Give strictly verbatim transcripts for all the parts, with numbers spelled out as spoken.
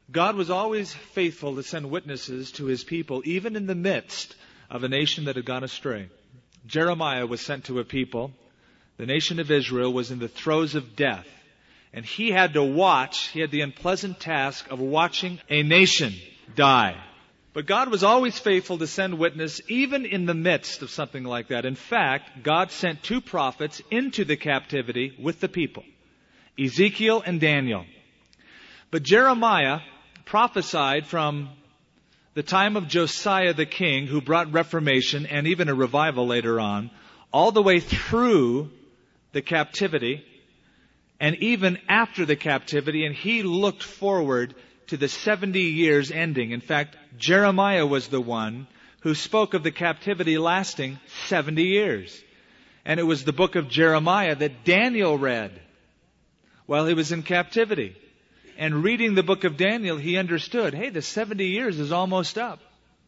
God was always faithful to send witnesses to His people, even in the midst of a nation that had gone astray. Jeremiah was sent to a people. The nation of Israel was in the throes of death. And he had to watch, he had the unpleasant task of watching a nation die. But God was always faithful to send witness even in the midst of something like that. In fact, God sent two prophets into the captivity with the people, Ezekiel and Daniel. But Jeremiah prophesied from the time of Josiah the king, who brought reformation and even a revival later on, all the way through the captivity and even after the captivity, and he looked forward to the seventy years ending. In fact, Jeremiah was the one who spoke of the captivity lasting seventy years. And it was the book of Jeremiah that Daniel read while he was in captivity. And reading the book of Daniel, he understood, hey, the seventy years is almost up.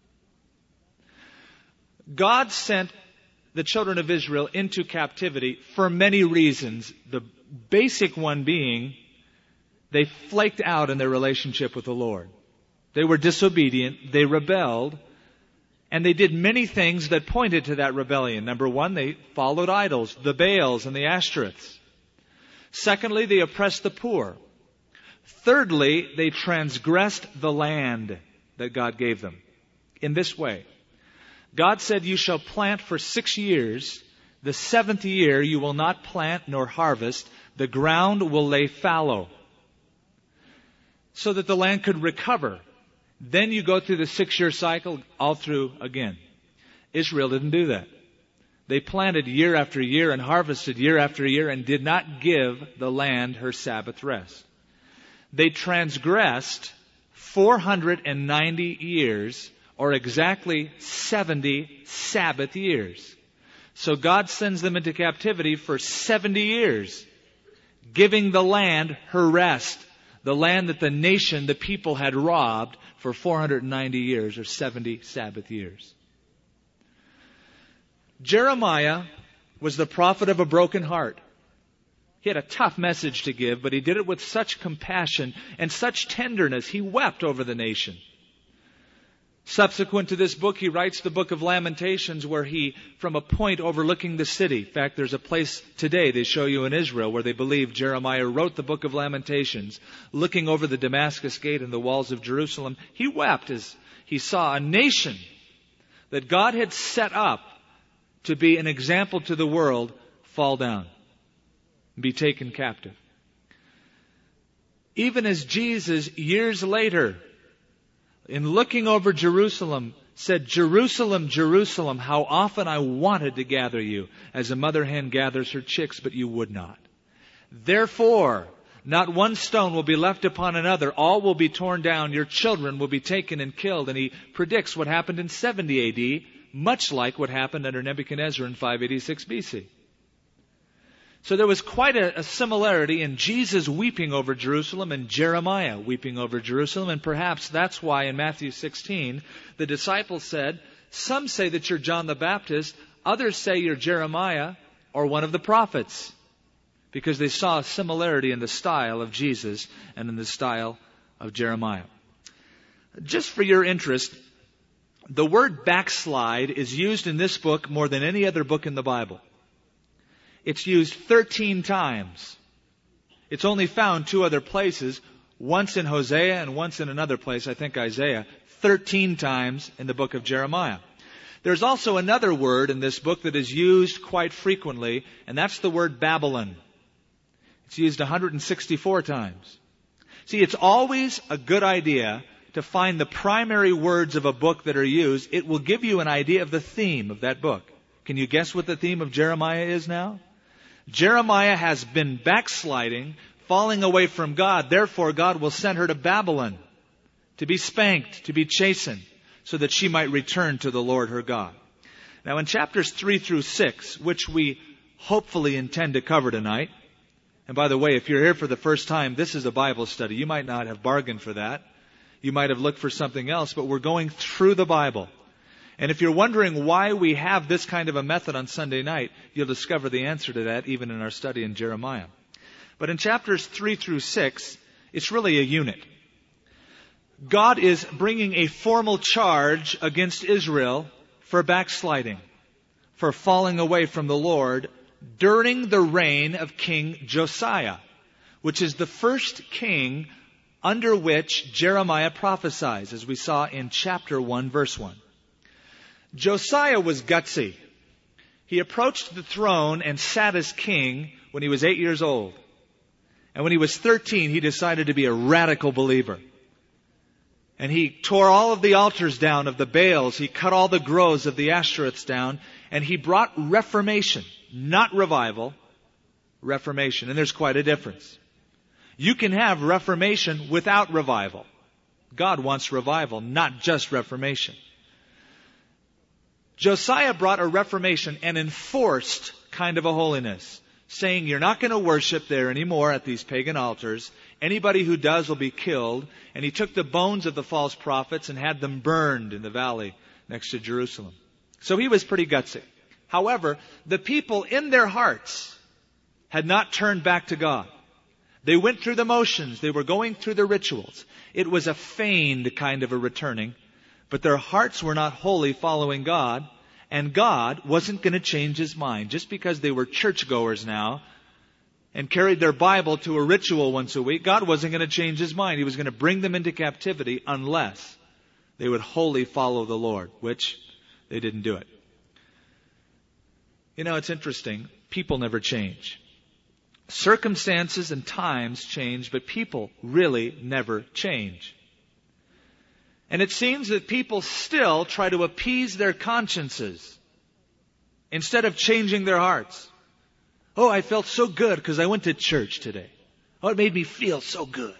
God sent the children of Israel into captivity for many reasons. The basic one being, they flaked out in their relationship with the Lord. They were disobedient, they rebelled, and they did many things that pointed to that rebellion. Number one, they followed idols, the Baals and the Ashtoreths. Secondly, they oppressed the poor. Thirdly, they transgressed the land that God gave them. In this way, God said, you shall plant for six years. The seventh year you will not plant nor harvest. The ground will lay fallow, so that the land could recover. Then you go through the six-year cycle all through again. Israel didn't do that. They planted year after year and harvested year after year and did not give the land her Sabbath rest. They transgressed four hundred ninety years, or exactly seventy Sabbath years. So God sends them into captivity for seventy years, giving the land her rest. The land that the nation, the people had robbed for four hundred ninety years, or seventy Sabbath years. Jeremiah was the prophet of a broken heart. He had a tough message to give, but he did it with such compassion and such tenderness. He wept over the nation. Subsequent to this book, he writes the book of Lamentations, where he, from a point overlooking the city, in fact, there's a place today they show you in Israel where they believe Jeremiah wrote the book of Lamentations, looking over the Damascus gate and the walls of Jerusalem. He wept as he saw a nation that God had set up to be an example to the world fall down, be taken captive. Even as Jesus, years later, in looking over Jerusalem, said, Jerusalem, Jerusalem, how often I wanted to gather you, as a mother hen gathers her chicks, but you would not. Therefore, not one stone will be left upon another. All will be torn down. Your children will be taken and killed. And he predicts what happened in seventy A D, much like what happened under Nebuchadnezzar in five eighty-six B C. So there was quite a, a similarity in Jesus weeping over Jerusalem and Jeremiah weeping over Jerusalem. And perhaps that's why in Matthew sixteen, the disciples said, some say that you're John the Baptist, others say you're Jeremiah or one of the prophets. Because they saw a similarity in the style of Jesus and in the style of Jeremiah. Just for your interest, the word backslide is used in this book more than any other book in the Bible. It's used thirteen times. It's only found two other places, once in Hosea and once in another place, I think Isaiah, thirteen times in the book of Jeremiah. There's also another word in this book that is used quite frequently, and that's the word Babylon. It's used one hundred sixty-four times. See, it's always a good idea to find the primary words of a book that are used. It will give you an idea of the theme of that book. Can you guess what the theme of Jeremiah is now? Jeremiah has been backsliding, falling away from God. Therefore, God will send her to Babylon to be spanked, to be chastened, so that she might return to the Lord her God. Now, in chapters three through six, which we hopefully intend to cover tonight, and by the way, if you're here for the first time, this is a Bible study. You might not have bargained for that. You might have looked for something else, but we're going through the Bible. And if you're wondering why we have this kind of a method on Sunday night, you'll discover the answer to that even in our study in Jeremiah. But in chapters three through six, it's really a unit. God is bringing a formal charge against Israel for backsliding, for falling away from the Lord during the reign of King Josiah, which is the first king under which Jeremiah prophesies, as we saw in chapter one, verse one. Josiah was gutsy. He approached the throne and sat as king when he was eight years old. And when he was thirteen, he decided to be a radical believer. And he tore all of the altars down of the Baals. He cut all the groves of the Ashtoreths down. And he brought reformation, not revival, reformation. And there's quite a difference. You can have reformation without revival. God wants revival, not just reformation. Josiah brought a reformation, an enforced kind of a holiness, saying you're not going to worship there anymore at these pagan altars. Anybody who does will be killed. And he took the bones of the false prophets and had them burned in the valley next to Jerusalem. So he was pretty gutsy. However, the people in their hearts had not turned back to God. They went through the motions. They were going through the rituals. It was a feigned kind of a returning. But their hearts were not wholly following God. And God wasn't going to change His mind. Just because they were churchgoers now and carried their Bible to a ritual once a week, God wasn't going to change His mind. He was going to bring them into captivity unless they would wholly follow the Lord, which they didn't do it. You know, it's interesting. People never change. Circumstances and times change, but people really never change. And it seems that people still try to appease their consciences instead of changing their hearts. Oh, I felt so good because I went to church today. Oh, it made me feel so good.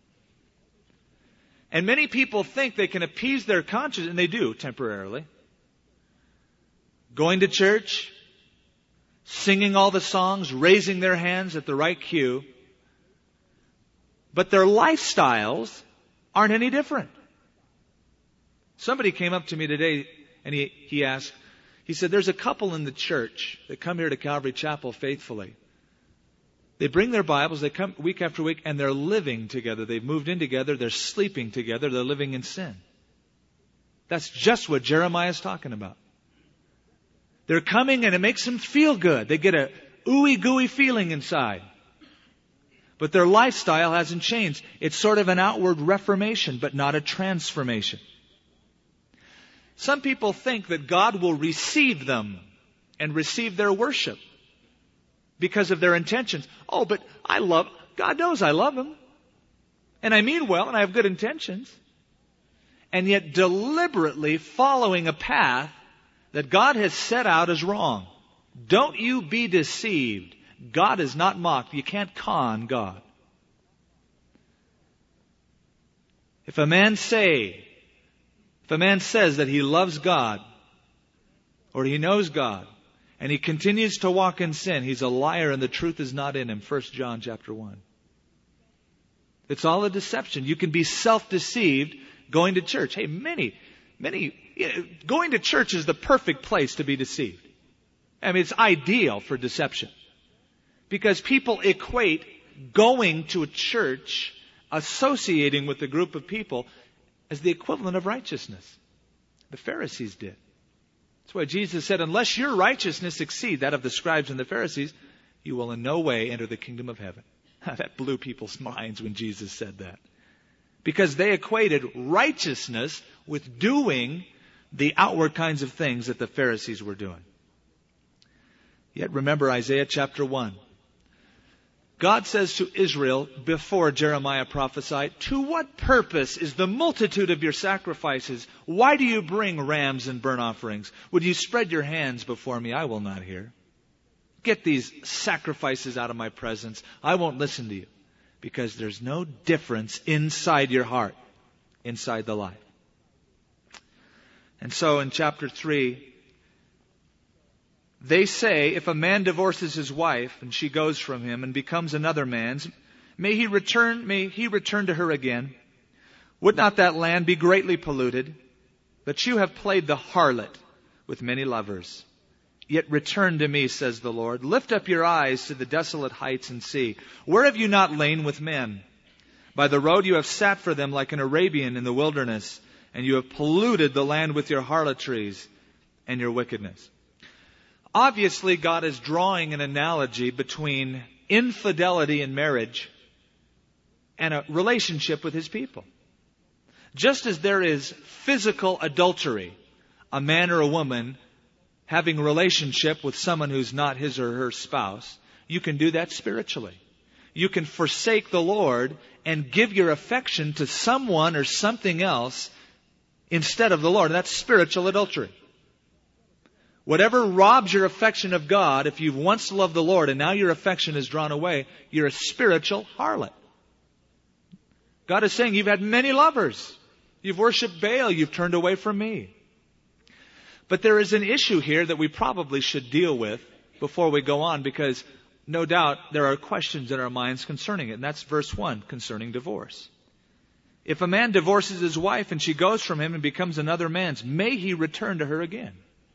And many people think they can appease their conscience, and they do temporarily. Going to church, singing all the songs, raising their hands at the right cue. But their lifestyles aren't any different. Somebody came up to me today and he, he asked, he said, there's a couple in the church that come here to Calvary Chapel faithfully. They bring their Bibles, they come week after week, and they're living together. They've moved in together, they're sleeping together, they're living in sin. That's just what Jeremiah is talking about. They're coming and it makes them feel good. They get a ooey gooey feeling inside. But their lifestyle hasn't changed. It's sort of an outward reformation, but not a transformation. Some people think that God will receive them and receive their worship because of their intentions. Oh, but I love, God knows I love Him. And I mean well and I have good intentions. And yet deliberately following a path that God has set out as wrong. Don't you be deceived. God is not mocked. You can't con God. If a man say, if a man says that he loves God, or he knows God, and he continues to walk in sin, he's a liar and the truth is not in him. First John chapter one. It's all a deception. You can be self-deceived going to church. Hey, many, many, you know, going to church is the perfect place to be deceived. I mean, it's ideal for deception. Because people equate going to a church, associating with a group of people, as the equivalent of righteousness. The Pharisees did. That's why Jesus said, unless your righteousness exceed that of the scribes and the Pharisees, you will in no way enter the kingdom of heaven. That blew people's minds when Jesus said that. Because they equated righteousness with doing the outward kinds of things that the Pharisees were doing. Yet remember Isaiah chapter one. God says to Israel before Jeremiah prophesied, to what purpose is the multitude of your sacrifices? Why do you bring rams and burnt offerings? Would you spread your hands before me? I will not hear. Get these sacrifices out of my presence. I won't listen to you. Because there's no difference inside your heart, inside the life. And so in chapter three, they say, if a man divorces his wife and she goes from him and becomes another man's, may he return, may he return to her again. Would not that land be greatly polluted? But you have played the harlot with many lovers. Yet return to me, says the Lord. Lift up your eyes to the desolate heights and see. Where have you not lain with men? By the road you have sat for them like an Arabian in the wilderness, and you have polluted the land with your harlotries and your wickedness. Obviously, God is drawing an analogy between infidelity in marriage and a relationship with His people. Just as there is physical adultery, a man or a woman having a relationship with someone who's not his or her spouse, you can do that spiritually. You can forsake the Lord and give your affection to someone or something else instead of the Lord. And that's spiritual adultery. Whatever robs your affection of God, if you've once loved the Lord and now your affection is drawn away, you're a spiritual harlot. God is saying, you've had many lovers. You've worshipped Baal. You've turned away from me. But there is an issue here that we probably should deal with before we go on, because no doubt there are questions in our minds concerning it. And that's verse one, concerning divorce. If a man divorces his wife and she goes from him and becomes another man's, may he return to her again?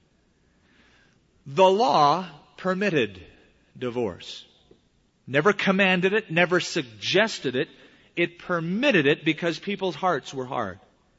The law permitted divorce. Never commanded it, never suggested it. It permitted it because people's hearts were hard.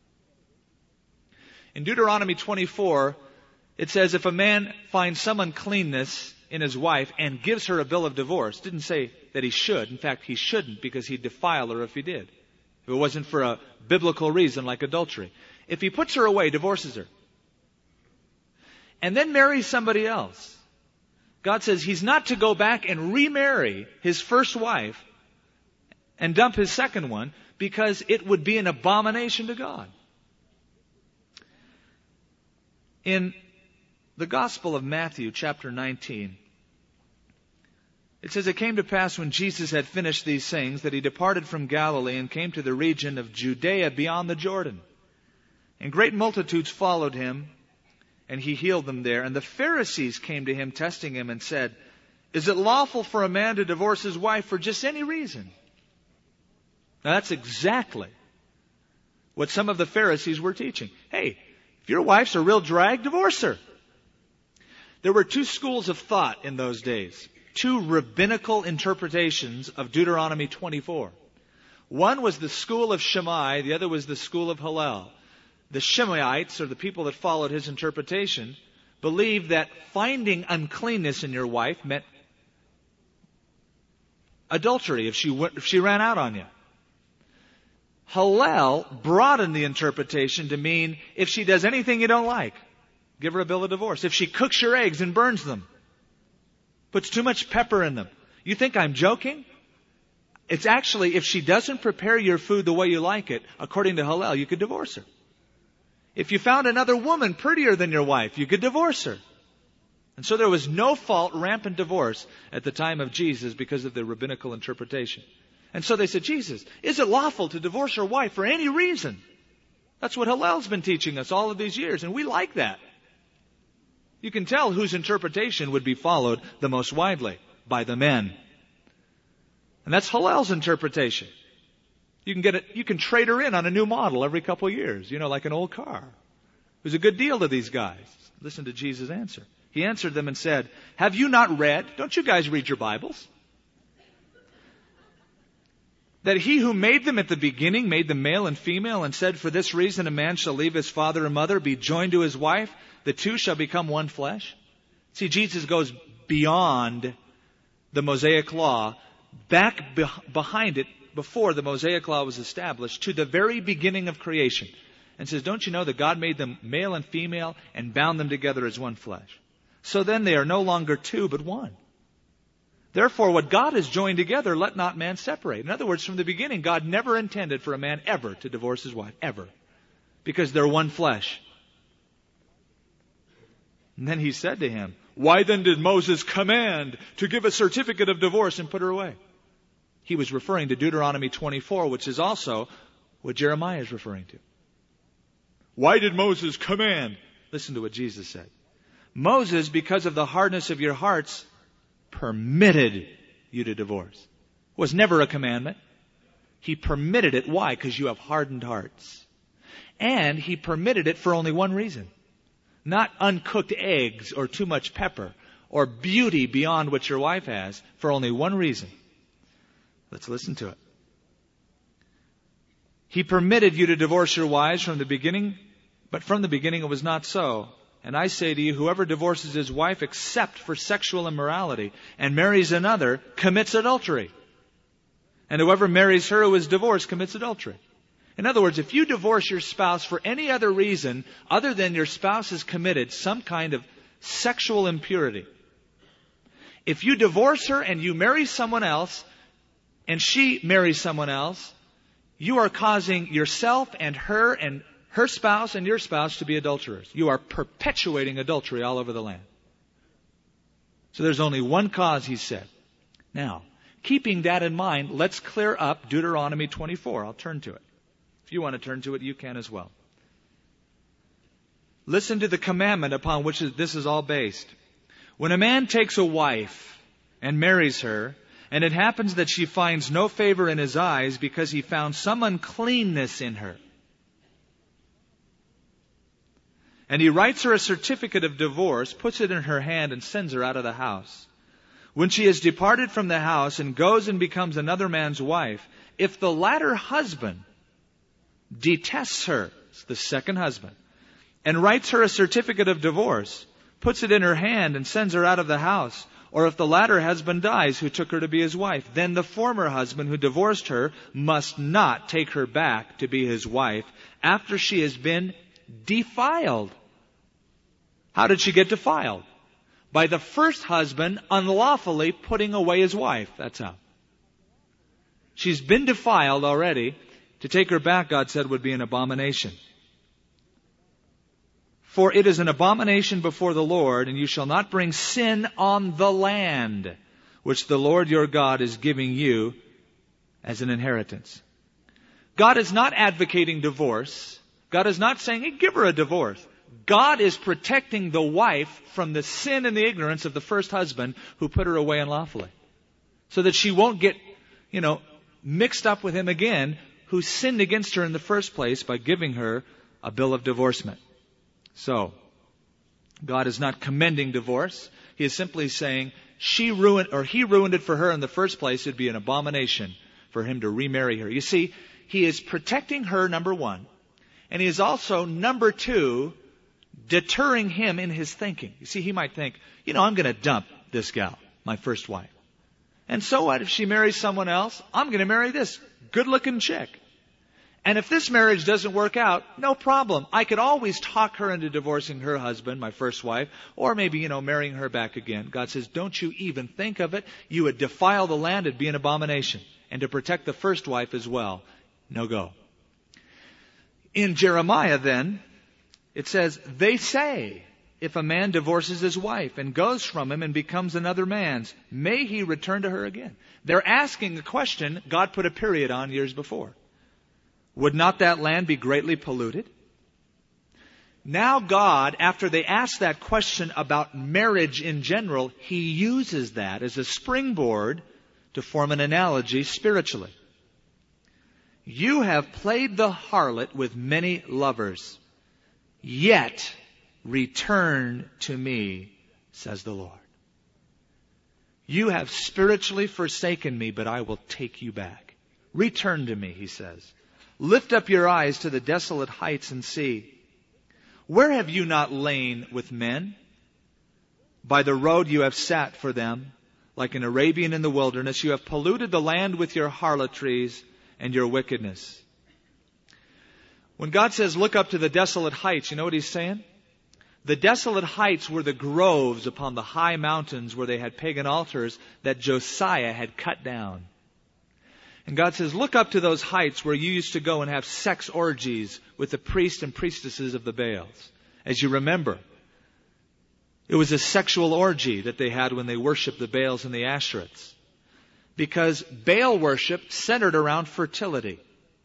In Deuteronomy twenty-four, it says if a man finds some uncleanness in his wife and gives her a bill of divorce, it didn't say that he should. In fact, he shouldn't, because he'd defile her if he did. If it wasn't for a biblical reason like adultery. If he puts her away, divorces her, and then marries somebody else, God says he's not to go back and remarry his first wife and dump his second one, because it would be an abomination to God. In the Gospel of Matthew, chapter nineteen, it says, it came to pass when Jesus had finished these things that he departed from Galilee and came to the region of Judea beyond the Jordan. And great multitudes followed him, and he healed them there. And the Pharisees came to him, testing him, and said, is it lawful for a man to divorce his wife for just any reason? Now that's exactly what some of the Pharisees were teaching. Hey, if your wife's a real drag, divorce her. There were two schools of thought in those days. Two rabbinical interpretations of Deuteronomy twenty-four. One was the school of Shammai, the other was the school of Hillel. The Shammaites, or the people that followed his interpretation, believed that finding uncleanness in your wife meant adultery if she went, if she ran out on you. Hillel broadened the interpretation to mean if she does anything you don't like, give her a bill of divorce. If she cooks your eggs and burns them, puts too much pepper in them. You think I'm joking? It's actually, if she doesn't prepare your food the way you like it, according to Hillel, you could divorce her. If you found another woman prettier than your wife, you could divorce her. And so there was no fault, rampant divorce at the time of Jesus because of the rabbinical interpretation. And so they said, Jesus, is it lawful to divorce your wife for any reason? That's what Hillel's been teaching us all of these years, and we like that. You can tell whose interpretation would be followed the most widely, by the men. And that's Hillel's interpretation. You can get it, you can trade her in on a new model every couple of years, you know, like an old car. It was a good deal to these guys. Listen to Jesus' answer. He answered them and said, have you not read? Don't you guys read your Bibles? That he who made them at the beginning made them male and female, and said, for this reason a man shall leave his father and mother, be joined to his wife, the two shall become one flesh. See, Jesus goes beyond the Mosaic law, back be- behind it, before the Mosaic law was established, to the very beginning of creation, and says, don't you know that God made them male and female and bound them together as one flesh? So then they are no longer two, but one. Therefore, what God has joined together, let not man separate. In other words, from the beginning, God never intended for a man ever to divorce his wife. Ever. Because they're one flesh. And then he said to him, why then did Moses command to give a certificate of divorce and put her away? He was referring to Deuteronomy twenty-four, which is also what Jeremiah is referring to. Why did Moses command? Listen to what Jesus said. Moses, because of the hardness of your hearts, permitted you to divorce. It was never a commandment. He permitted it. Why? Because you have hardened hearts. And he permitted it for only one reason. Not uncooked eggs or too much pepper or beauty beyond what your wife has, for only one reason. Let's listen to it. He permitted you to divorce your wives from the beginning, but from the beginning it was not so. And I say to you, whoever divorces his wife except for sexual immorality and marries another commits adultery. And whoever marries her who is divorced commits adultery. In other words, if you divorce your spouse for any other reason other than your spouse has committed some kind of sexual impurity, if you divorce her and you marry someone else and she marries someone else, you are causing yourself and her and her spouse and your spouse to be adulterers. You are perpetuating adultery all over the land. So there's only one cause, he said. Now, keeping that in mind, let's clear up Deuteronomy twenty-four. I'll turn to it. If you want to turn to it, you can as well. Listen to the commandment upon which this is all based. When a man takes a wife and marries her, and it happens that she finds no favor in his eyes because he found some uncleanness in her, and he writes her a certificate of divorce, puts it in her hand, and sends her out of the house. When she has departed from the house and goes and becomes another man's wife, if the latter husband detests her, it's the second husband, and writes her a certificate of divorce, puts it in her hand, and sends her out of the house, or if the latter husband dies who took her to be his wife, then the former husband who divorced her must not take her back to be his wife after she has been defiled. How did she get defiled? By the first husband unlawfully putting away his wife. That's how. She's been defiled already. To take her back, God said, would be an abomination. For it is an abomination before the Lord, and you shall not bring sin on the land, which the Lord your God is giving you as an inheritance. God is not advocating divorce. God is not saying, hey, give her a divorce. God is protecting the wife from the sin and the ignorance of the first husband who put her away unlawfully. So that she won't get, you know, mixed up with him again, who sinned against her in the first place by giving her a bill of divorcement. So, God is not commending divorce. He is simply saying, she ruined, or he ruined it for her in the first place. It'd be an abomination for him to remarry her. You see, he is protecting her, number one. And he is also, number two, deterring him in his thinking. You see, he might think, you know, I'm going to dump this gal, my first wife. And so what? If she marries someone else, I'm going to marry this good-looking chick. And if this marriage doesn't work out, no problem. I could always talk her into divorcing her husband, my first wife, or maybe, you know, marrying her back again. God says, don't you even think of it. You would defile the land. It'd be an abomination. And to protect the first wife as well, no go. In Jeremiah then, it says, they say, if a man divorces his wife and goes from him and becomes another man's, may he return to her again? They're asking a question God put a period on years before. Would not that land be greatly polluted? Now God, after they ask that question about marriage in general, He uses that as a springboard to form an analogy spiritually. You have played the harlot with many lovers, yet return to me, says the Lord. You have spiritually forsaken me, but I will take you back. Return to me, He says. Lift up your eyes to the desolate heights and see. Where have you not lain with men? By the road you have sat for them, like an Arabian in the wilderness. You have polluted the land with your harlotries and your wickedness. When God says, look up to the desolate heights, you know what He's saying? The desolate heights were the groves upon the high mountains where they had pagan altars that Josiah had cut down. And God says, look up to those heights where you used to go and have sex orgies with the priests and priestesses of the Baals. As you remember, it was a sexual orgy that they had when they worshiped the Baals and the Ashtoreths. Because Baal worship centered around fertility.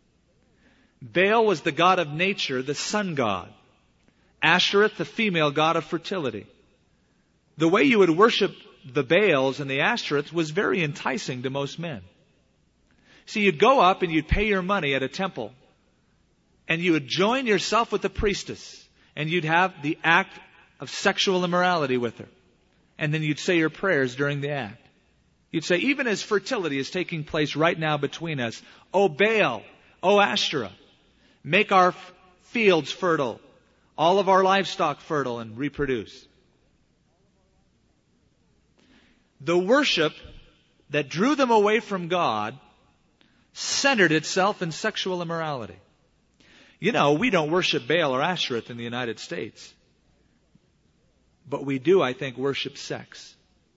Baal was the god of nature, the sun god. Ashtoreth, the female god of fertility. The way you would worship the Baals and the Ashtoreths was very enticing to most men. See, you'd go up and you'd pay your money at a temple, and you would join yourself with the priestess, and you'd have the act of sexual immorality with her. And then you'd say your prayers during the act. You'd say, even as fertility is taking place right now between us, O Baal, O Ashtoreth, make our f- fields fertile, all of our livestock fertile, and reproduce. The worship that drew them away from God centered itself in sexual immorality. You know, we don't worship Baal or Ashereth in the United States. But we do, I think, worship sex.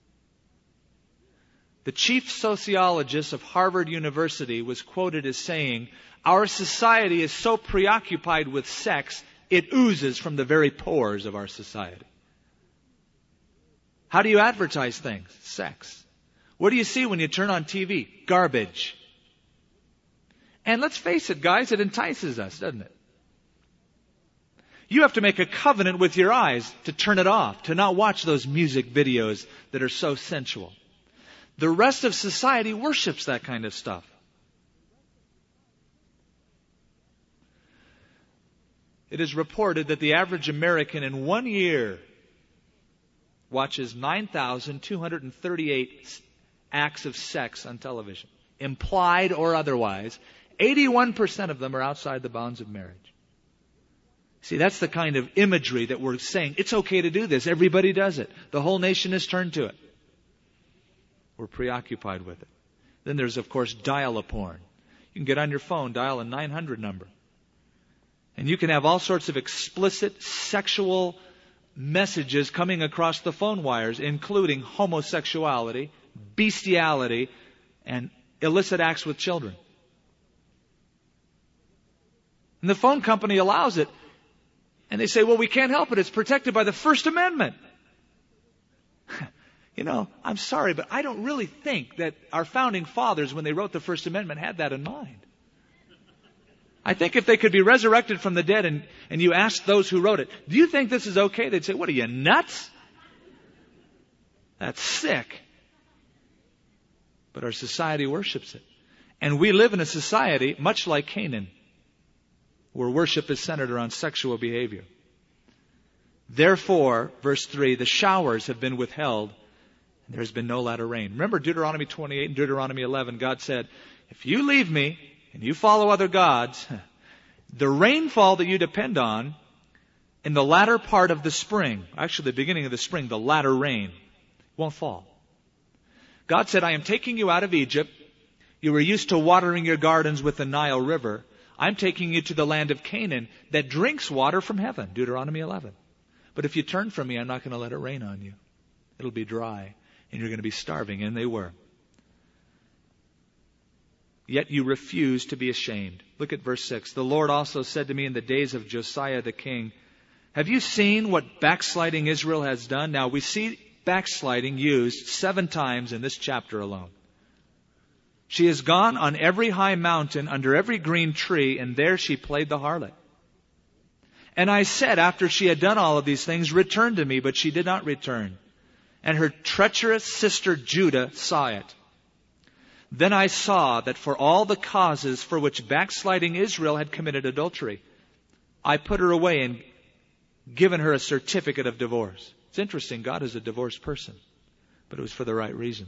The chief sociologist of Harvard University was quoted as saying, "Our society is so preoccupied with sex, it oozes from the very pores of our society." How do you advertise things? Sex. What do you see when you turn on T V? Garbage. And let's face it, guys, it entices us, doesn't it? You have to make a covenant with your eyes to turn it off, to not watch those music videos that are so sensual. The rest of society worships that kind of stuff. It is reported that the average American in one year watches nine thousand two hundred thirty-eight acts of sex on television, implied or otherwise. eighty-one percent of them are outside the bounds of marriage. See, that's the kind of imagery that we're saying, it's okay to do this. Everybody does it. The whole nation has turned to it. We're preoccupied with it. Then there's, of course, dial-a-porn. You can get on your phone, dial a nine hundred number. And you can have all sorts of explicit sexual messages coming across the phone wires, including homosexuality, bestiality, and illicit acts with children. And the phone company allows it. And they say, well, we can't help it. It's protected by the First Amendment. You know, I'm sorry, but I don't really think that our founding fathers, when they wrote the First Amendment, had that in mind. I think if they could be resurrected from the dead and, and you asked those who wrote it, do you think this is okay? They'd say, what are you, nuts? That's sick. But our society worships it. And we live in a society much like Canaan, where worship is centered around sexual behavior. Therefore, verse three, the showers have been withheld, and there has been no latter rain. Remember Deuteronomy twenty-eight and Deuteronomy eleven, God said, if you leave me and you follow other gods, the rainfall that you depend on in the latter part of the spring, actually the beginning of the spring, the latter rain, won't fall. God said, I am taking you out of Egypt. You were used to watering your gardens with the Nile River. I'm taking you to the land of Canaan that drinks water from heaven, Deuteronomy eleven. But if you turn from me, I'm not going to let it rain on you. It'll be dry, and you're going to be starving. And they were. Yet you refuse to be ashamed. Look at verse six. The Lord also said to me in the days of Josiah the king, have you seen what backsliding Israel has done? Now we see backsliding used seven times in this chapter alone. She has gone on every high mountain, under every green tree, and there she played the harlot. And I said, after she had done all of these things, return to me, but she did not return. And her treacherous sister Judah saw it. Then I saw that for all the causes for which backsliding Israel had committed adultery, I put her away and given her a certificate of divorce. It's interesting, God is a divorced person, but it was for the right reason.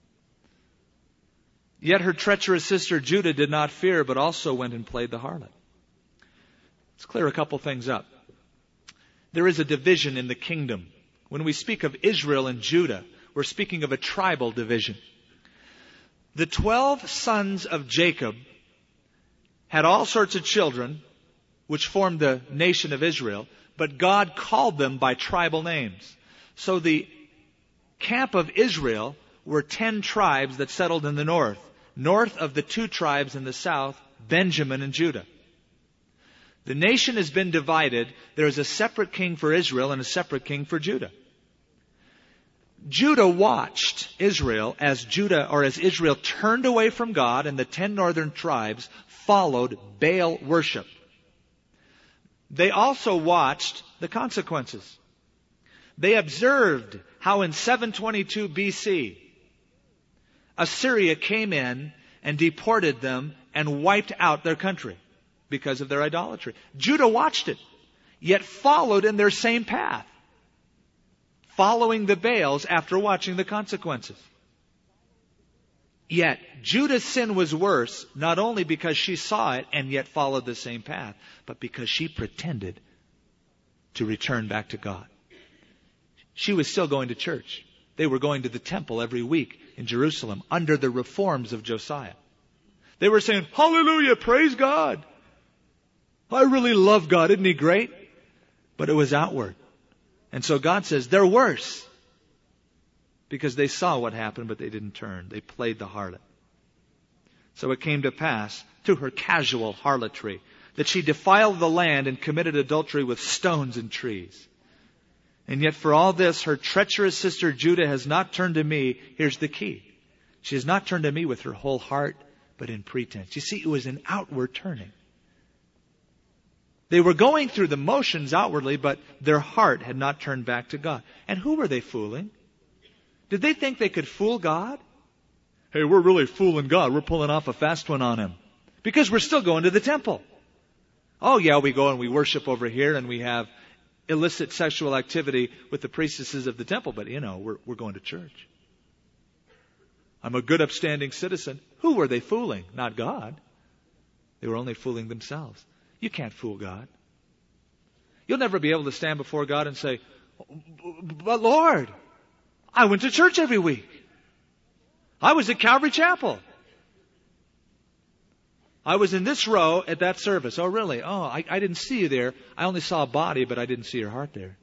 Yet her treacherous sister Judah did not fear, but also went and played the harlot. Let's clear a couple things up. There is a division in the kingdom. When we speak of Israel and Judah, we're speaking of a tribal division. The twelve sons of Jacob had all sorts of children, which formed the nation of Israel, but God called them by tribal names. So the camp of Israel were ten tribes that settled in the north. North of the two tribes in the south, Benjamin and Judah. The nation has been divided. There is a separate king for Israel and a separate king for Judah. Judah watched Israel as Judah or as Israel turned away from God, and the ten northern tribes followed Baal worship. They also watched the consequences. They observed how in seven twenty-two B C, Assyria came in and deported them and wiped out their country because of their idolatry. Judah watched it, yet followed in their same path, following the Baals after watching the consequences. Yet, Judah's sin was worse, not only because she saw it and yet followed the same path, but because she pretended to return back to God. She was still going to church. They were going to the temple every week in Jerusalem under the reforms of Josiah. They were saying, hallelujah, praise God. I really love God, isn't He great? But it was outward. And so God says, they're worse. Because they saw what happened, but they didn't turn. They played the harlot. So it came to pass, through her casual harlotry, that she defiled the land and committed adultery with stones and trees. And yet for all this, her treacherous sister Judah has not turned to me. Here's the key. She has not turned to me with her whole heart, but in pretense. You see, it was an outward turning. They were going through the motions outwardly, but their heart had not turned back to God. And who were they fooling? Did they think they could fool God? Hey, we're really fooling God. We're pulling off a fast one on Him. Because we're still going to the temple. Oh yeah, we go and we worship over here and we have illicit sexual activity with the priestesses of the temple. But you know, we're, we're going to church. I'm a good upstanding citizen. Who were they fooling? Not God. They were only fooling themselves. You can't fool God. You'll never be able to stand before God and say, but Lord, I went to church every week. I was at Calvary Chapel. I was in this row at that service. Oh, really? Oh, I, I didn't see you there. I only saw a body, but I didn't see your heart there.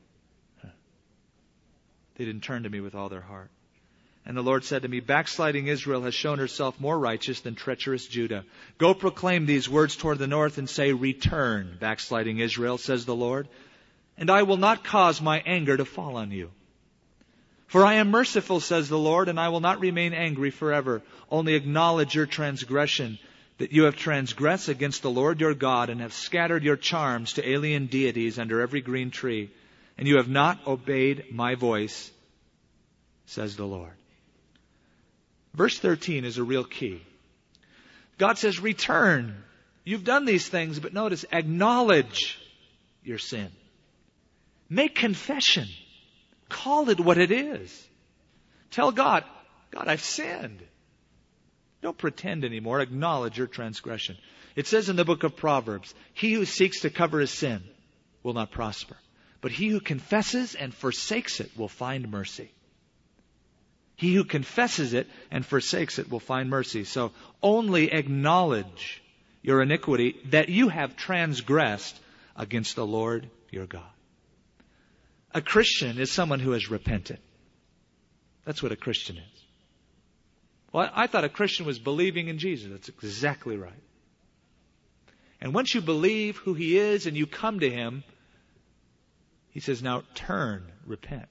They didn't turn to me with all their heart. And the Lord said to me, backsliding Israel has shown herself more righteous than treacherous Judah. Go proclaim these words toward the north and say, return, backsliding Israel, says the Lord, and I will not cause my anger to fall on you. For I am merciful, says the Lord, and I will not remain angry forever. Only acknowledge your transgression, that you have transgressed against the Lord your God and have scattered your charms to alien deities under every green tree, and you have not obeyed my voice, says the Lord. Verse thirteen is a real key. God says, return. You've done these things, but notice, acknowledge your sin. Make confession. Call it what it is. Tell God, God, I've sinned. Don't pretend anymore. Acknowledge your transgression. It says in the book of Proverbs, he who seeks to cover his sin will not prosper. But he who confesses and forsakes it will find mercy. He who confesses it and forsakes it will find mercy. So only acknowledge your iniquity, that you have transgressed against the Lord your God. A Christian is someone who has repented. That's what a Christian is. Well, I thought a Christian was believing in Jesus. That's exactly right. And once you believe who He is and you come to Him, He says, now turn, repent.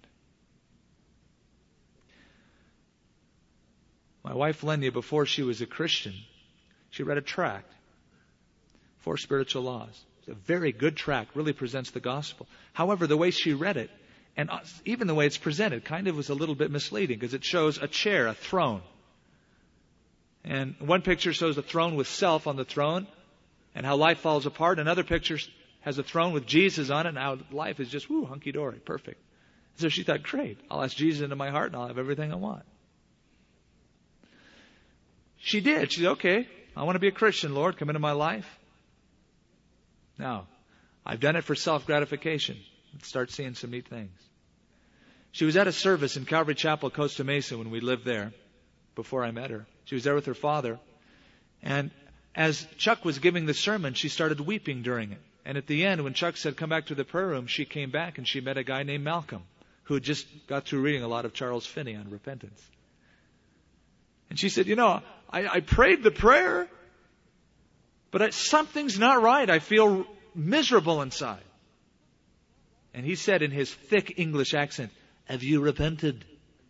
My wife Lenya, before she was a Christian, she read a tract, Four Spiritual Laws. It's a very good tract, really presents the gospel. However, the way she read it, and even the way it's presented, kind of was a little bit misleading, because it shows a chair, a throne. And one picture shows a throne with self on the throne, and how life falls apart. Another picture has a throne with Jesus on it, and how life is just, woo, hunky-dory, perfect. So she thought, great, I'll ask Jesus into my heart, and I'll have everything I want. She did. She said, okay, I want to be a Christian, Lord. Come into my life. Now, I've done it for self-gratification. Let's start seeing some neat things. She was at a service in Calvary Chapel, Costa Mesa, when we lived there, before I met her. She was there with her father. And as Chuck was giving the sermon, she started weeping during it. And at the end, when Chuck said, come back to the prayer room, she came back and she met a guy named Malcolm, who had just got through reading a lot of Charles Finney on repentance. And she said, you know, I, I prayed the prayer, but I, something's not right. I feel miserable inside. And he said in his thick English accent, have you repented?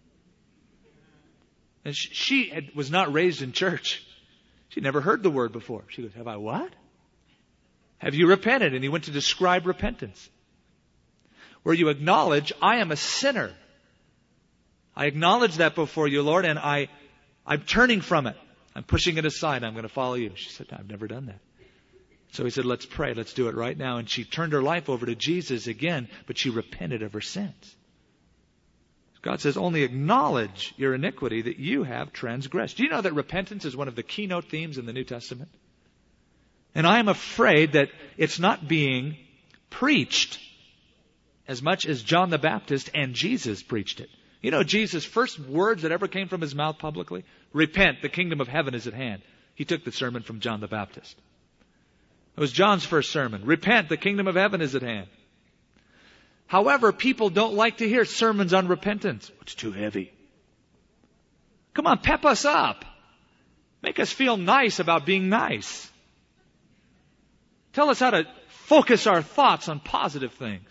And she, she had, was not raised in church. She'd never heard the word before. She goes, have I what? Have you repented? And he went to describe repentance, where you acknowledge, I am a sinner. I acknowledge that before you, Lord, and I, I'm turning from it. I'm pushing it aside. I'm going to follow you. She said, I've never done that. So he said, let's pray. Let's do it right now. And she turned her life over to Jesus again, but she repented of her sins. God says, only acknowledge your iniquity that you have transgressed. Do you know that repentance is one of the keynote themes in the New Testament? And I am afraid that it's not being preached as much as John the Baptist and Jesus preached it. You know, Jesus' first words that ever came from his mouth publicly? Repent, the kingdom of heaven is at hand. He took the sermon from John the Baptist. It was John's first sermon. Repent, the kingdom of heaven is at hand. However, people don't like to hear sermons on repentance. It's too heavy. Come on, pep us up. Make us feel nice about being nice. Tell us how to focus our thoughts on positive things.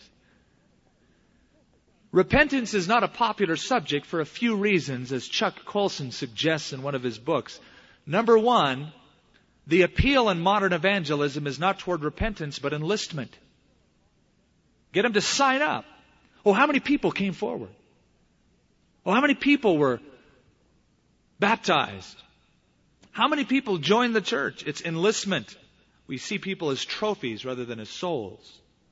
Repentance is not a popular subject for a few reasons, as Chuck Colson suggests in one of his books. Number one, the appeal in modern evangelism is not toward repentance, but enlistment. Get them to sign up. Oh, how many people came forward? Oh, how many people were baptized? How many people joined the church? It's enlistment. We see people as trophies rather than as souls.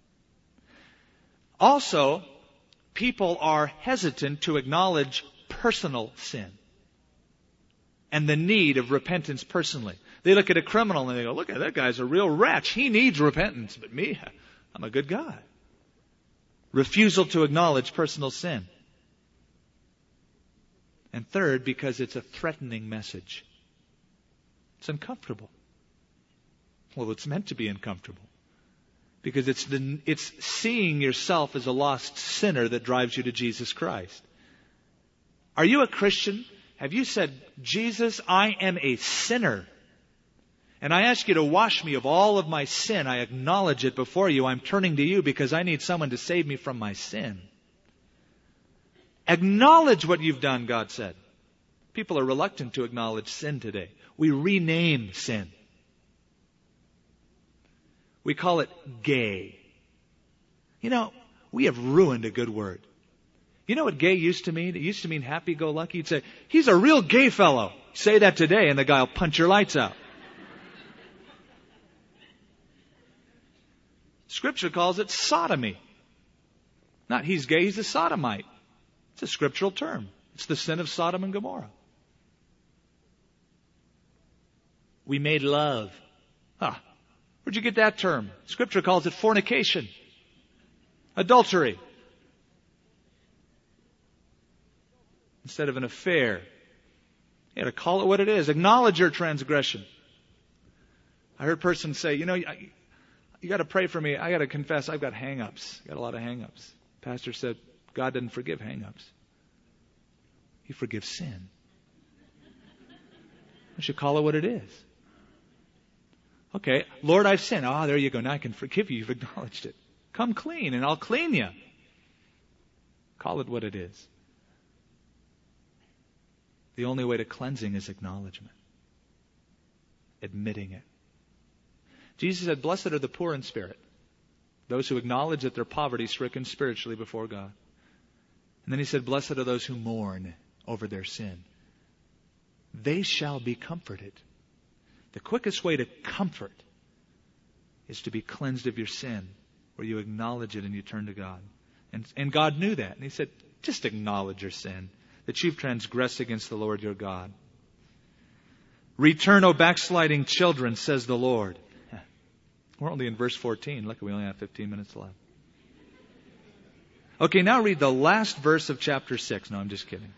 Also, people are hesitant to acknowledge personal sin and the need of repentance personally. They look at a criminal and they go, look at that guy's a real wretch. He needs repentance. But me, I'm a good guy. Refusal to acknowledge personal sin. And third, because it's a threatening message. It's uncomfortable. Well, it's meant to be uncomfortable. Because it's the, it's seeing yourself as a lost sinner that drives you to Jesus Christ. Are you a Christian? Have you said, Jesus, I am a sinner. And I ask you to wash me of all of my sin. I acknowledge it before you. I'm turning to you because I need someone to save me from my sin. Acknowledge what you've done, God said. People are reluctant to acknowledge sin today. We rename sin. We call it gay. You know, we have ruined a good word. You know what gay used to mean? It used to mean happy-go-lucky. You'd say, he's a real gay fellow. Say that today and the guy will punch your lights out. Scripture calls it sodomy. Not he's gay, he's a sodomite. It's a scriptural term. It's the sin of Sodom and Gomorrah. We made love. Huh. Where'd you get that term? Scripture calls it fornication. Adultery. Instead of an affair. You got to call it what it is. Acknowledge your transgression. I heard a person say, you know, I, you got to pray for me. I got to confess I've got hang-ups. Got a lot of hang-ups. Pastor said, God doesn't forgive hang-ups. He forgives sin. I should call it what it is. Okay, Lord, I've sinned. Ah, oh, there you go. Now I can forgive you. You've acknowledged it. Come clean and I'll clean you. Call it what it is. The only way to cleansing is acknowledgement. Admitting it. Jesus said, blessed are the poor in spirit. Those who acknowledge that they're poverty-stricken spiritually before God. And then he said, blessed are those who mourn over their sin. They shall be comforted. The quickest way to comfort is to be cleansed of your sin, where you acknowledge it and you turn to God. And, and God knew that. And he said, just acknowledge your sin, that you've transgressed against the Lord your God. Return, O backsliding children, says the Lord. We're only in verse fourteen. Look, we only have fifteen minutes left. Okay, now read the last verse of chapter six. No, I'm just kidding.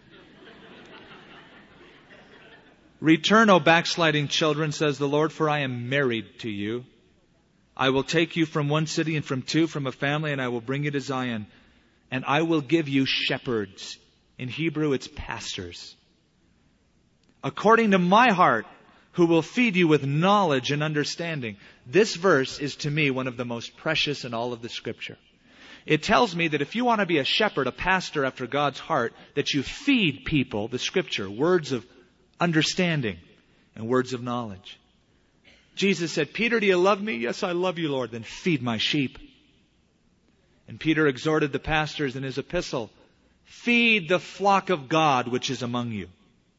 Return, O backsliding children, says the Lord, for I am married to you. I will take you from one city and from two, from a family, and I will bring you to Zion. And I will give you shepherds. In Hebrew, it's pastors. According to my heart, who will feed you with knowledge and understanding. This verse is to me one of the most precious in all of the Scripture. It tells me that if you want to be a shepherd, a pastor after God's heart, that you feed people the Scripture, words of understanding and words of knowledge. Jesus said, Peter, do you love me? Yes, I love you, Lord. Then feed my sheep. And Peter exhorted the pastors in his epistle, feed the flock of God which is among you.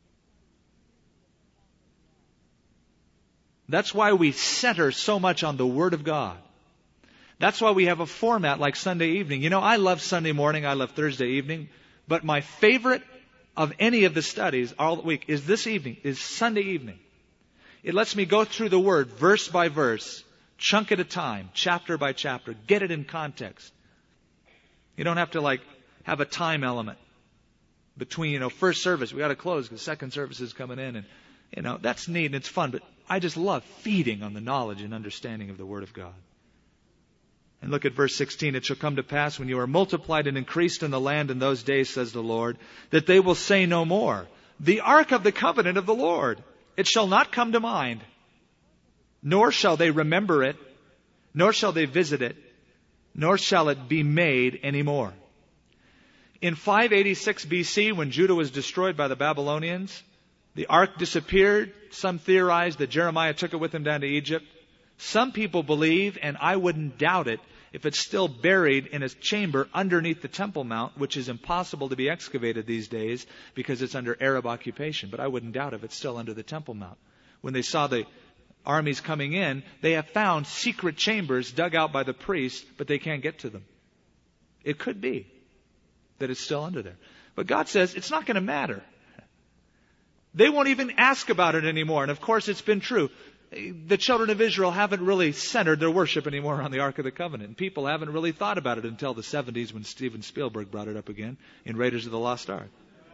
That's why we center so much on the Word of God. That's why we have a format like Sunday evening. You know, I love Sunday morning. I love Thursday evening. But my favorite of any of the studies all week is this evening, is Sunday evening. It lets me go through the Word verse by verse, chunk at a time, chapter by chapter, get it in context. You don't have to like have a time element between, you know, first service, we got to close because second service is coming in, and you know, that's neat and it's fun, but I just love feeding on the knowledge and understanding of the Word of God. And look at verse sixteen. It shall come to pass when you are multiplied and increased in the land in those days, says the Lord, that they will say no more, the ark of the covenant of the Lord, it shall not come to mind, nor shall they remember it, nor shall they visit it, nor shall it be made any more. In five eighty-six B C, when Judah was destroyed by the Babylonians, the ark disappeared. Some theorize that Jeremiah took it with him down to Egypt. Some people believe, and I wouldn't doubt it, if it's still buried in a chamber underneath the Temple Mount, which is impossible to be excavated these days because it's under Arab occupation. But I wouldn't doubt if it's still under the Temple Mount. When they saw the armies coming in, they have found secret chambers dug out by the priests, but they can't get to them. It could be that it's still under there. But God says it's not going to matter. They won't even ask about it anymore. And of course, it's been true. The children of Israel haven't really centered their worship anymore on the Ark of the Covenant. And people haven't really thought about it until the seventies when Steven Spielberg brought it up again in Raiders of the Lost Ark.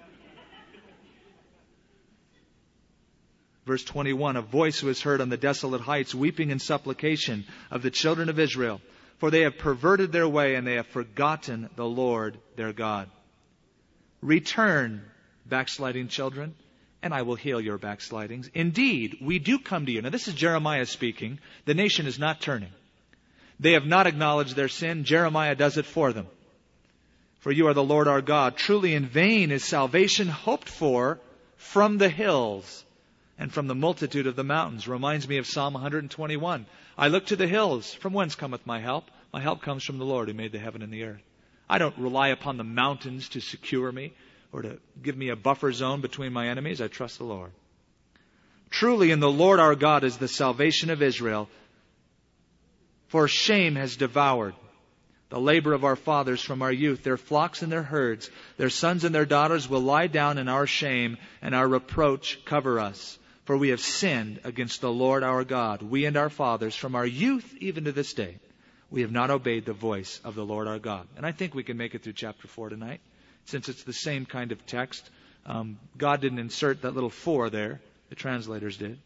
Verse twenty-one, a voice was heard on the desolate heights, weeping in supplication of the children of Israel. For they have perverted their way and they have forgotten the Lord their God. Return, backsliding children, and I will heal your backslidings. Indeed, we do come to you. Now this is Jeremiah speaking. The nation is not turning. They have not acknowledged their sin. Jeremiah does it for them. For you are the Lord our God. Truly in vain is salvation hoped for from the hills and from the multitude of the mountains. Reminds me of Psalm one twenty-one. I look to the hills. From whence cometh my help? My help comes from the Lord who made the heaven and the earth. I don't rely upon the mountains to secure me or to give me a buffer zone between my enemies. I trust the Lord. Truly in the Lord our God is the salvation of Israel. For shame has devoured the labor of our fathers from our youth, their flocks and their herds. Their sons and their daughters will lie down in our shame, and our reproach cover us. For we have sinned against the Lord our God, we and our fathers, from our youth even to this day. We have not obeyed the voice of the Lord our God. And I think we can make it through chapter four tonight, since it's the same kind of text. Um, God didn't insert that little four there. The translators did.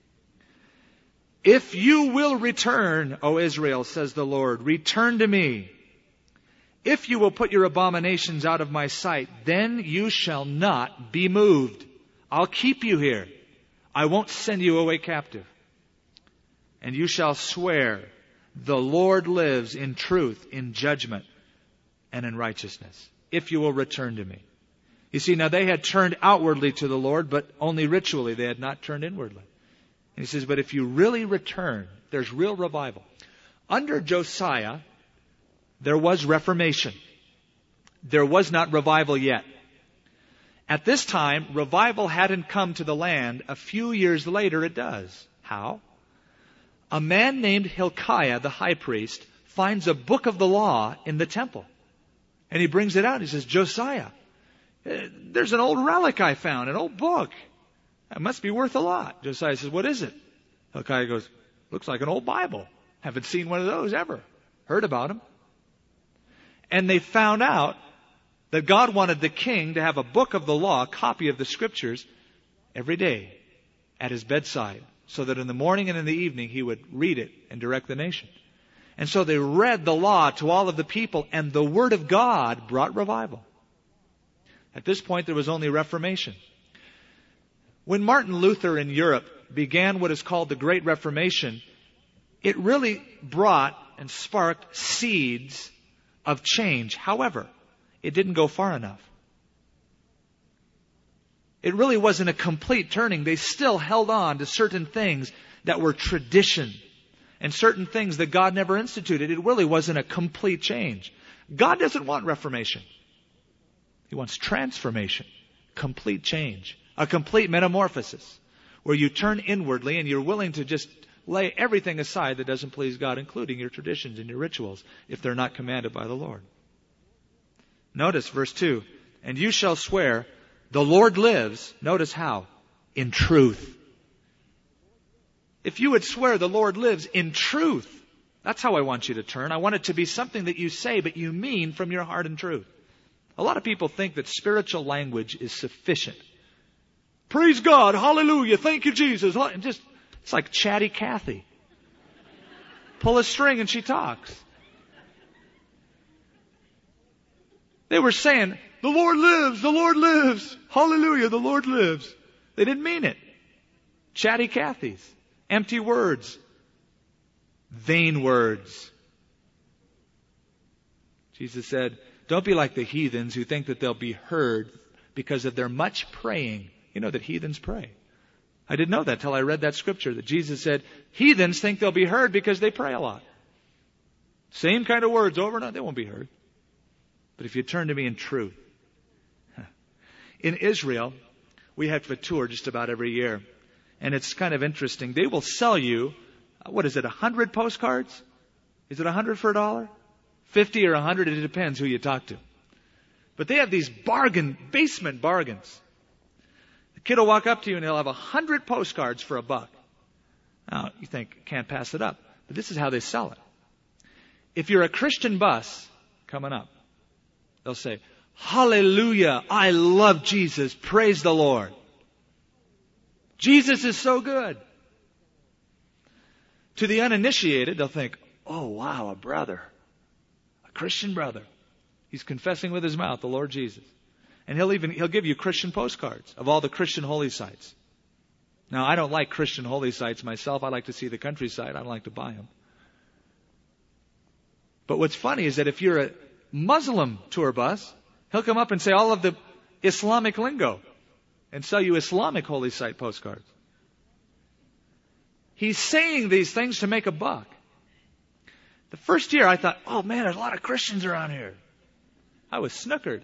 If you will return, O Israel, says the Lord, return to me. If you will put your abominations out of my sight, then you shall not be moved. I'll keep you here. I won't send you away captive. And you shall swear, the Lord lives in truth, in judgment, and in righteousness, if you will return to me. You see, now they had turned outwardly to the Lord, but only ritually. They had not turned inwardly. And he says, but if you really return, there's real revival. Under Josiah, there was reformation. There was not revival yet. At this time, revival hadn't come to the land. A few years later, it does. How? A man named Hilkiah, the high priest, finds a book of the law in the temple. And he brings it out. He says, Josiah, there's an old relic I found, an old book. It must be worth a lot. Josiah says, what is it? Hilkiah goes, looks like an old Bible. Haven't seen one of those ever. Heard about them. And they found out that God wanted the king to have a book of the law, a copy of the scriptures, every day at his bedside, so that in the morning and in the evening he would read it and direct the nation. And so they read the law to all of the people, and the word of God brought revival. At this point, there was only Reformation. When Martin Luther in Europe began what is called the Great Reformation, it really brought and sparked seeds of change. However, it didn't go far enough. It really wasn't a complete turning. They still held on to certain things that were tradition and certain things that God never instituted. It really wasn't a complete change. God doesn't want reformation. He wants transformation, complete change, a complete metamorphosis where you turn inwardly and you're willing to just lay everything aside that doesn't please God, including your traditions and your rituals, if they're not commanded by the Lord. Notice verse two. and you shall swear, the Lord lives, notice how, in truth. If you would swear the Lord lives in truth, that's how I want you to turn. I want it to be something that you say, but you mean from your heart and truth. A lot of people think that spiritual language is sufficient. Praise God, hallelujah, thank you, Jesus. Just, it's like chatty Cathy. Pull a string and she talks. They were saying, the Lord lives, the Lord lives, hallelujah, the Lord lives. They didn't mean it. Chatty Cathys. Empty words. Vain words. Jesus said, don't be like the heathens who think that they'll be heard because of their much praying. You know that heathens pray. I didn't know that till I read that scripture that Jesus said, heathens think they'll be heard because they pray a lot. Same kind of words over and over, they won't be heard. But if you turn to me in truth. In Israel, we have a tour just about every year. And it's kind of interesting. They will sell you, what is it, a hundred postcards? Is it a hundred for a dollar? Fifty or a hundred, it depends who you talk to. But they have these bargain, basement bargains. The kid will walk up to you and he'll have a hundred postcards for a buck. Now, you think, can't pass it up. But this is how they sell it. If you're a Christian bus coming up, they'll say, hallelujah, I love Jesus, praise the Lord. Jesus is so good. To the uninitiated, they'll think, oh wow, a brother, a Christian brother. He's confessing with his mouth the Lord Jesus. And he'll even, he'll give you Christian postcards of all the Christian holy sites. Now, I don't like Christian holy sites myself. I like to see the countryside. I don't like to buy them. But what's funny is that if you're a Muslim tour bus, he'll come up and say all of the Islamic lingo and sell you Islamic holy site postcards. He's saying these things to make a buck. The first year I thought, oh man, there's a lot of Christians around here. I was snookered.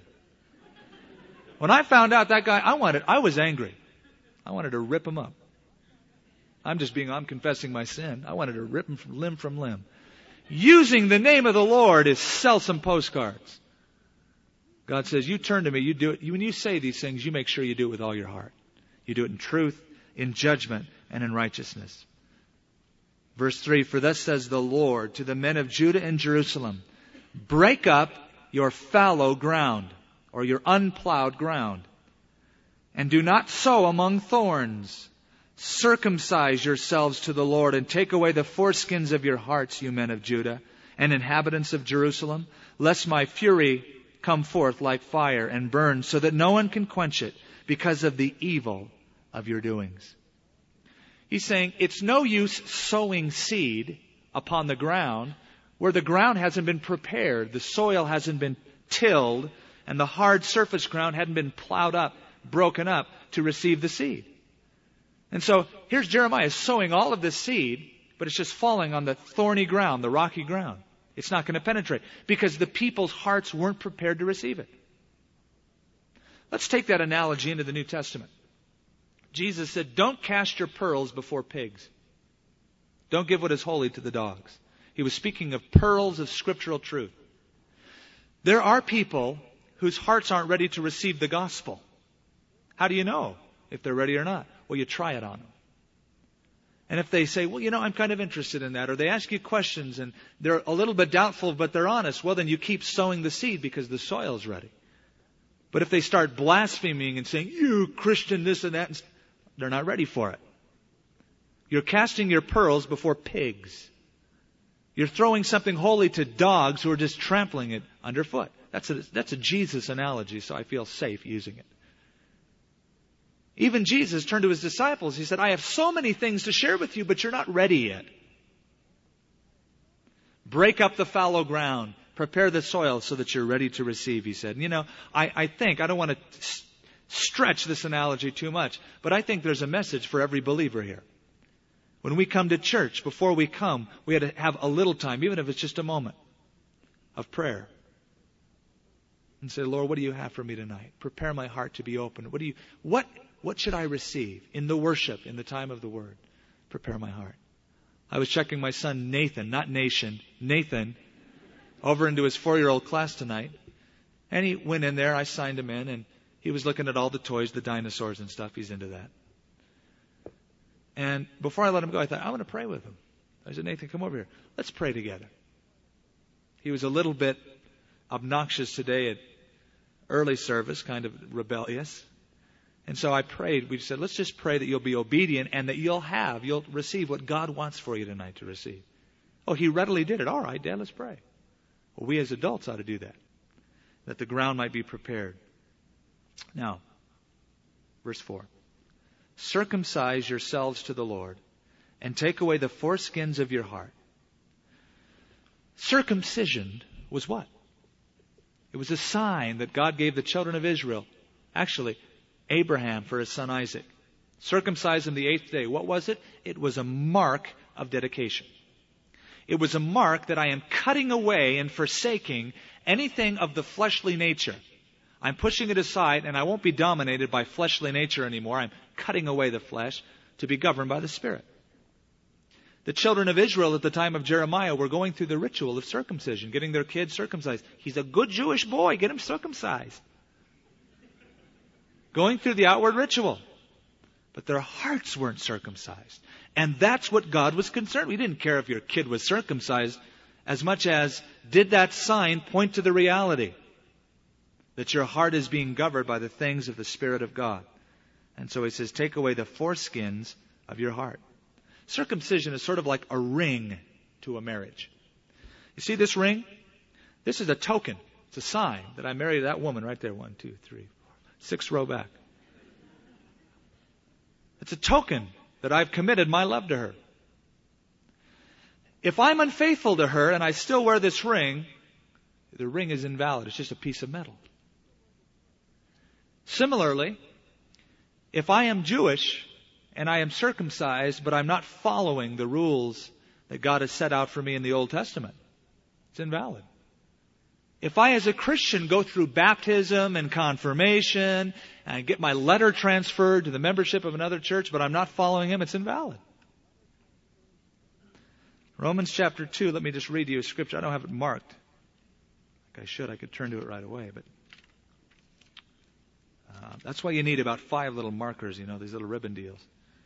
When I found out that guy, I wanted, I was angry. I wanted to rip him up. I'm just being, I'm confessing my sin. I wanted to rip him from limb from limb. Using the name of the Lord is sell some postcards. God says, you turn to me, you do it. When you say these things, you make sure you do it with all your heart. You do it in truth, in judgment, and in righteousness. Verse three, for thus says the Lord to the men of Judah and Jerusalem, break up your fallow ground, or your unplowed ground, and do not sow among thorns. Circumcise yourselves to the Lord, and take away the foreskins of your hearts, you men of Judah, and inhabitants of Jerusalem, lest my fury come forth like fire and burn, so that no one can quench it because of the evil of your doings. He's saying it's no use sowing seed upon the ground where the ground hasn't been prepared, the soil hasn't been tilled, and the hard surface ground hadn't been plowed up, broken up to receive the seed. And so here's Jeremiah sowing all of this seed, but it's just falling on the thorny ground, the rocky ground. It's not going to penetrate because the people's hearts weren't prepared to receive it. Let's take that analogy into the New Testament. Jesus said, don't cast your pearls before pigs. Don't give what is holy to the dogs. He was speaking of pearls of scriptural truth. There are people whose hearts aren't ready to receive the gospel. How do you know if they're ready or not? Well, you try it on them. And if they say, well, you know, I'm kind of interested in that, or they ask you questions and they're a little bit doubtful, but they're honest, well, then you keep sowing the seed because the soil's ready. But if they start blaspheming and saying, you Christian, this and that, they're not ready for it. You're casting your pearls before pigs. You're throwing something holy to dogs who are just trampling it underfoot. That's a, that's a Jesus analogy, so I feel safe using it. Even Jesus turned to his disciples. He said, I have so many things to share with you, but you're not ready yet. Break up the fallow ground. Prepare the soil so that you're ready to receive, he said. And you know, I, I think, I don't want to st- stretch this analogy too much, but I think there's a message for every believer here. When we come to church, before we come, we had to have a little time, even if it's just a moment, of prayer. And say, Lord, what do you have for me tonight? Prepare my heart to be open. What do you, what, what should I receive in the worship, in the time of the word? Prepare my heart. I was checking my son Nathan, not Nation, Nathan, over into his four-year-old class tonight. And he went in there, I signed him in, and he was looking at all the toys, the dinosaurs and stuff. He's into that. And before I let him go, I thought, I'm going to pray with him. I said, Nathan, come over here. Let's pray together. He was a little bit obnoxious today at early service, kind of rebellious. And so I prayed. We said, let's just pray that you'll be obedient and that you'll have, you'll receive what God wants for you tonight to receive. Oh, he readily did it. All right, Dad, let's pray. Well, we as adults ought to do that, that the ground might be prepared. Now, verse four. Circumcise yourselves to the Lord and take away the foreskins of your heart. Circumcision was what? It was a sign that God gave the children of Israel. Actually, Abraham for his son Isaac. Circumcised on the eighth day. What was it? It was a mark of dedication. It was a mark that I am cutting away and forsaking anything of the fleshly nature. I'm pushing it aside, and I won't be dominated by fleshly nature anymore. I'm cutting away the flesh to be governed by the Spirit. The children of Israel at the time of Jeremiah were going through the ritual of circumcision, getting their kids circumcised. He's a good Jewish boy. Get him circumcised. Going through the outward ritual. But their hearts weren't circumcised. And that's what God was concerned. He didn't care if your kid was circumcised as much as did that sign point to the reality that your heart is being governed by the things of the Spirit of God. And so he says, take away the foreskins of your heart. Circumcision is sort of like a ring to a marriage. You see this ring? This is a token. It's a sign that I married that woman right there. One, two, three, four, six row back. It's a token that I've committed my love to her. If I'm unfaithful to her and I still wear this ring, the ring is invalid. It's just a piece of metal. Similarly, if I am Jewish and I am circumcised, but I'm not following the rules that God has set out for me in the Old Testament, it's invalid. If I as a Christian go through baptism and confirmation and get my letter transferred to the membership of another church, but I'm not following Him, it's invalid. Romans chapter two, let me just read you a scripture. I don't have it marked. Like I should, I could turn to it right away, but uh, that's why you need about five little markers, you know, these little ribbon deals.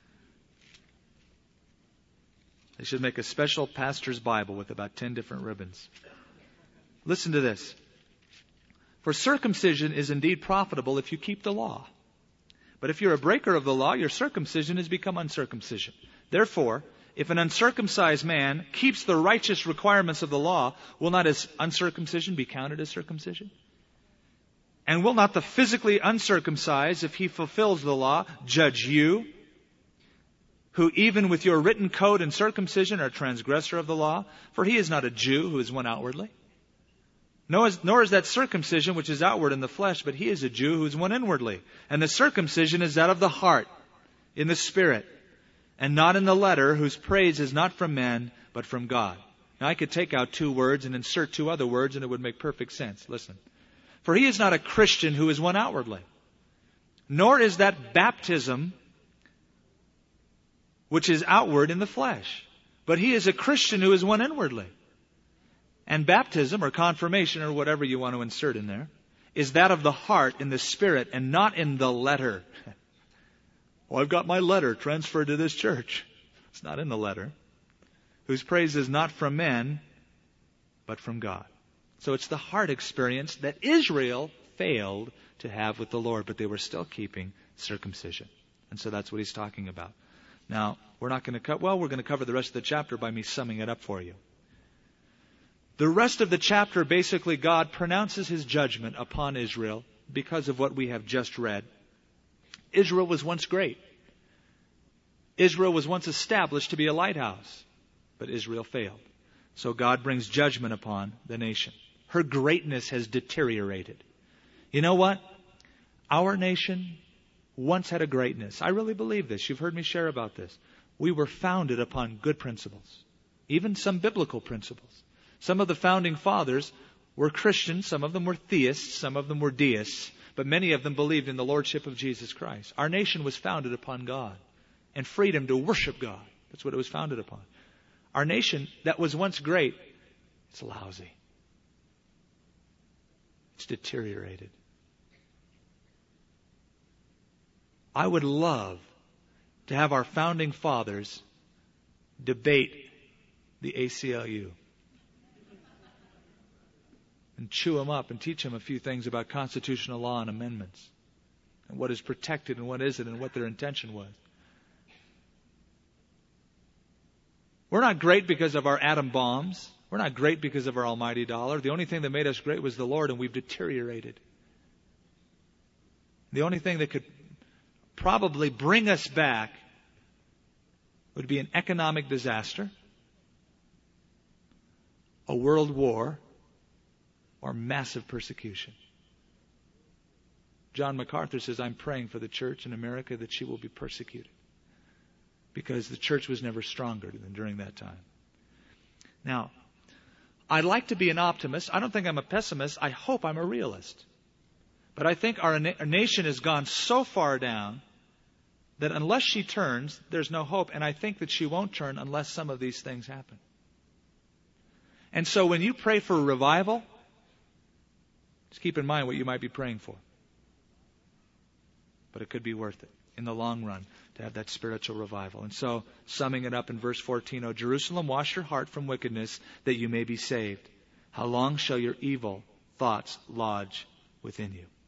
They should make a special pastor's Bible with about ten different ribbons. Listen to this. For circumcision is indeed profitable if you keep the law. But if you're a breaker of the law, your circumcision has become uncircumcision. Therefore, if an uncircumcised man keeps the righteous requirements of the law, will not his uncircumcision be counted as circumcision? And will not the physically uncircumcised, if he fulfills the law, judge you, who even with your written code and circumcision are transgressor of the law? For he is not a Jew who is one outwardly. Nor is, nor is that circumcision which is outward in the flesh, but he is a Jew who is one inwardly. And the circumcision is that of the heart, in the spirit, and not in the letter, whose praise is not from men, but from God. Now I could take out two words and insert two other words, and it would make perfect sense. Listen. For he is not a Christian who is one outwardly. Nor is that baptism which is outward in the flesh. But he is a Christian who is one inwardly. And baptism, or confirmation, or whatever you want to insert in there, is that of the heart in the spirit and not in the letter. Oh, I've got my letter transferred to this church. It's not in the letter. Whose praise is not from men, but from God. So it's the heart experience that Israel failed to have with the Lord, but they were still keeping circumcision. And so that's what he's talking about. Now, we're not going to cut, well, we're going to cover the rest of the chapter by me summing it up for you. The rest of the chapter, basically, God pronounces His judgment upon Israel because of what we have just read. Israel was once great. Israel was once established to be a lighthouse, but Israel failed. So God brings judgment upon the nation. Her greatness has deteriorated. You know what? Our nation once had a greatness. I really believe this. You've heard me share about this. We were founded upon good principles, even some biblical principles. Some of the founding fathers were Christians. Some of them were theists. Some of them were deists. But many of them believed in the Lordship of Jesus Christ. Our nation was founded upon God and freedom to worship God. That's what it was founded upon. Our nation that was once great, it's lousy. It's deteriorated. I would love to have our founding fathers debate the A C L U and chew them up and teach them a few things about constitutional law and amendments and what is protected and what isn't and what their intention was. We're not great because of our atom bombs. We're not great because of our almighty dollar. The only thing that made us great was the Lord, and we've deteriorated. The only thing that could probably bring us back would be an economic disaster, a world war, or massive persecution. John MacArthur says, I'm praying for the church in America that she will be persecuted, because the church was never stronger than during that time. Now, I'd like to be an optimist. I don't think I'm a pessimist. I hope I'm a realist. But I think our, na- our nation has gone so far down that unless she turns, there's no hope. And I think that she won't turn unless some of these things happen. And so when you pray for a revival, just keep in mind what you might be praying for. But it could be worth it in the long run to have that spiritual revival. And so, summing it up in verse fourteen, O Jerusalem, wash your heart from wickedness, that you may be saved. How long shall your evil thoughts lodge within you?